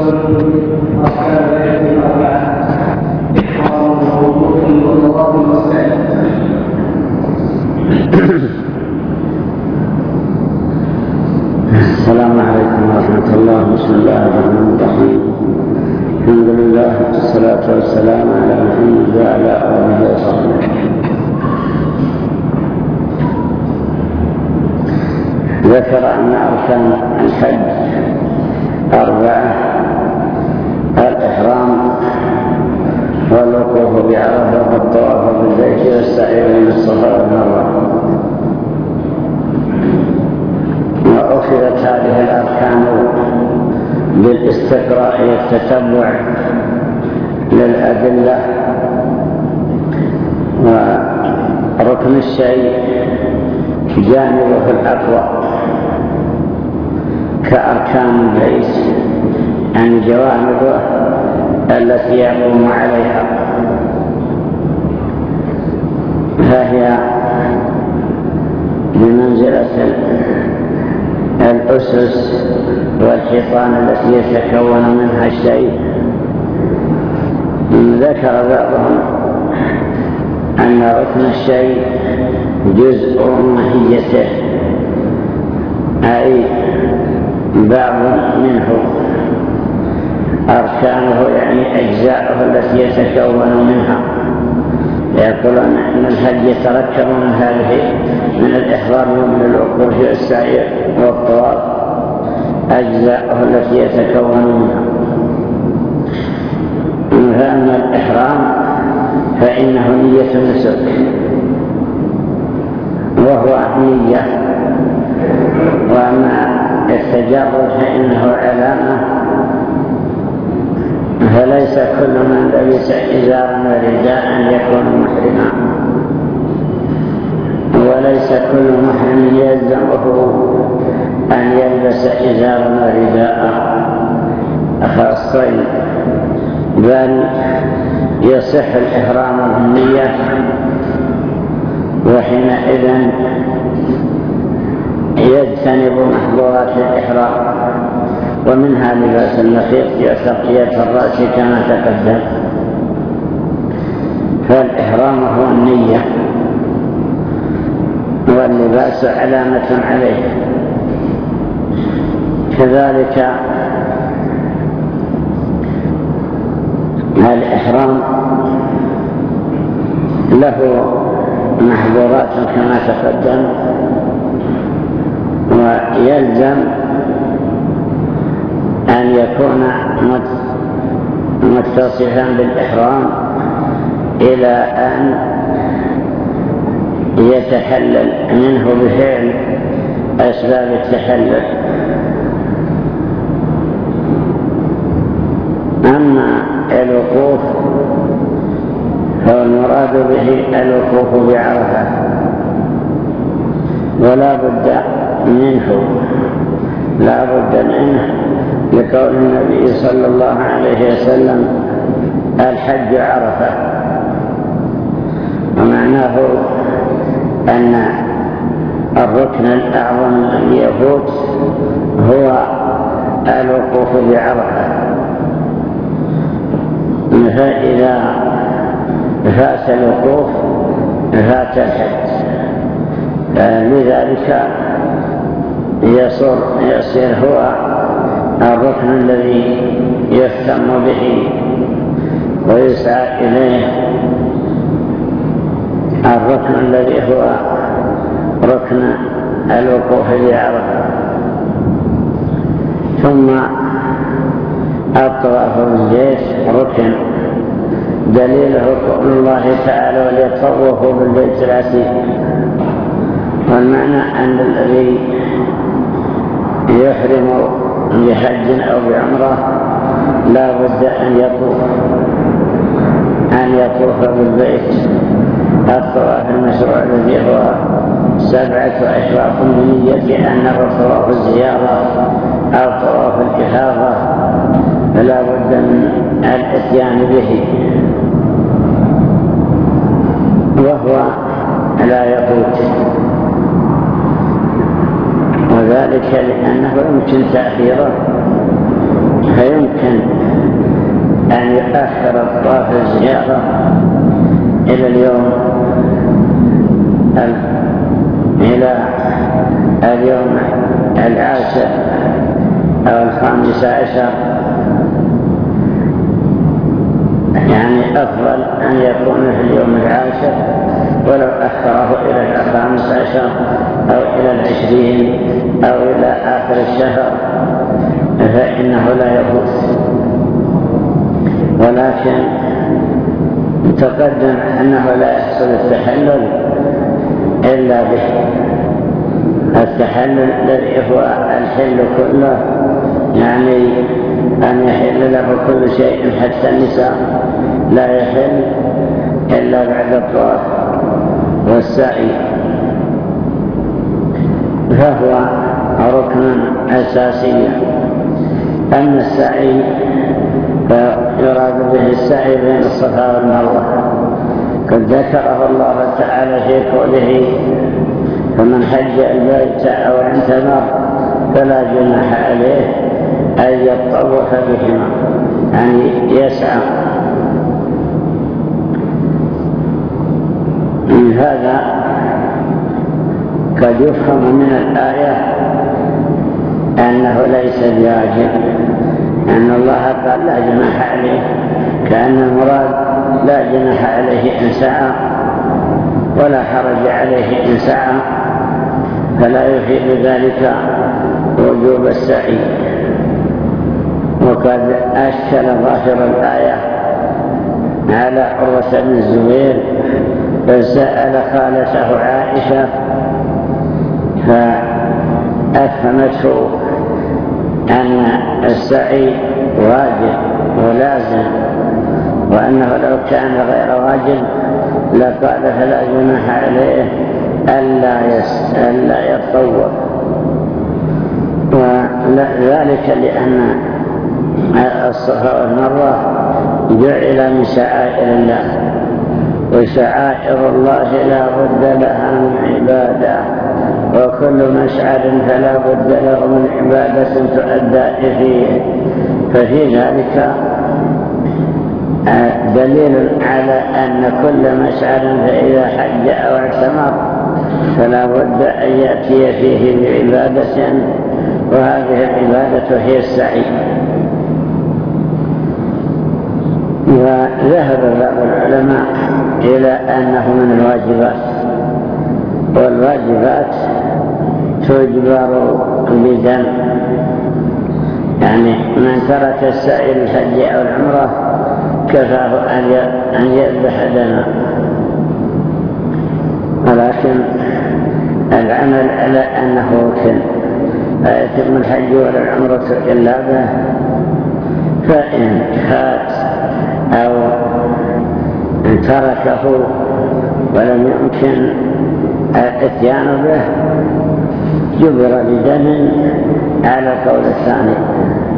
أصحاب الأربعة إحرام الوضوء والصلاة والسعي. السلام عليكم ورحمة الله. بسم الله الرحمن الرحيم. الحمد لله والصلاة والسلام على محمد وعلى آله وصحبه. ذكر أن أركان الحج 4: الإحرام والوقوف بعرفة والطواف بالبيت والسعي بين الصفا والمروة. وأخذت هذه الأركان بالاستقراء والتتبع للأدلة، وركن الشيء جانبه الأقوى كأركان البيت عن جوانبه التي يقوم عليها، فهي بمنزلة الأسس والحيطان التي يتكون منها الشيء. ذكر بعضهم أن ركن الشيء جزء ماهيته، أي بعض منه، أركانه يعني أجزاؤه التي يتكون منها. يقولون أن الحج يتركب من هذه، من الإحرام ومن الوقوف والسعي والطواف، أجزاؤه التي يتكون منها. فأما الإحرام فإنه نية النسك، وهو نية. وأما التجرد فإنه علامة، فليس كل من لبس إزارا ورداء يكون محرما، وليس كل محرم يلزمه أن يلبس إزارا ورداء خاصين، بل يصح الإحرام بالنية، وحينئذ يجتنب محظورات الإحرام، ومنها لباس المخيط وتغطية الرأس كما تقدم. فالإحرام هو النية، واللباس علامة عليه. كذلك الإحرام له محظورات كما تقدم، ويلزم أن يكون متصفا بالإحرام إلى أن يتحلل منه بفعل أسباب التحلل. أما الوقوف فالمراد به الوقوف بعرفة، ولا بد منه لقول النبي صلى الله عليه وسلم: الحج عرفة. ومعناه أن الركن الأعظم الذي يفوت هو الوقوف بعرفة، فإذا فات الوقوف فات الحج. لذلك يصير هو الركن الذي يهتم به ويسعى إليه، الركن الذي هو ركن الوقوف بعرفة. ثم الطواف بالبيت ركن، دليله قول الله تعالى: وليطوفوا بالبيت العتيق. والمعنى أن الذي يحرم بحج أو بعمرة لا بد أن يطوف بالبيت. الطواف المشروع الذي هو 7 أشواط بنية أنه طواف الزيارة أو طواف الإفاضة، فلا بد من الاتيان به، وهو لا يفوت. وذلك لأنه يمكن تأخيره فيمكن أن يؤخر الطواف الزيارة إلى اليوم 10 أو 15، يعني أفضل أن يكون في اليوم 10 ولو أخره إلى 15 أو إلى 20 أو إلى آخر الشهر فإنه لا يفوت. ولكن تقدم أنه لا يحصل التحلل إلا به. التحلل الذي هو الحل كله، يعني أن يحل له كل شيء حتى النساء، لا يحل إلا بعد الطواف والسعي، فهو ركن أساسي. أما السعي فيراد به السعي بين الصفا والمروة، قد ذكره الله تعالى في قوله: فمن حج البيت أو اعتمر فلا جناح عليه أن يطوف بهما، يعني يسعى. من هذا قد يفهم من الآية أنه ليس بواجب، أن الله قال لا جناح عليه، كأن المراد لا جناح عليه إن سعى ولا حرج عليه إن سعى، فلا يفيد ذلك وجوب السعي. وقد أشكل ظاهر الآية على عروة بن الزبير، فسأل خالته عائشة فأفهمته أن السعي واجب ولازم، وأنه لو كان غير واجب لقال فلا جناح عليه ألا يطوف. وذلك لأن الصفا والمروة جعل من شعائر الله، وشعائر الله لا بد لها من عبادة، وكل مشعر فلا بد له من عبادة تؤدى فيه. ففي ذلك دليل على أن كل مشعر فإذا حج أو اعتمر فلا بد أن يأتي فيه بعبادة، وهذه العبادة هي السعي. وذهب بعض العلماء إلى أنه من الواجبات، والواجبات تجبر بدم، يعني من ترك السعي للحج أو العمرة كفاه أن يذبح دما. ولكن العمل على أنه ركن لا يتم الحج ولا العمرة إلا به، فإن فات أو تركه ولم يمكن الاتيان به جبر بدم على قول الثاني.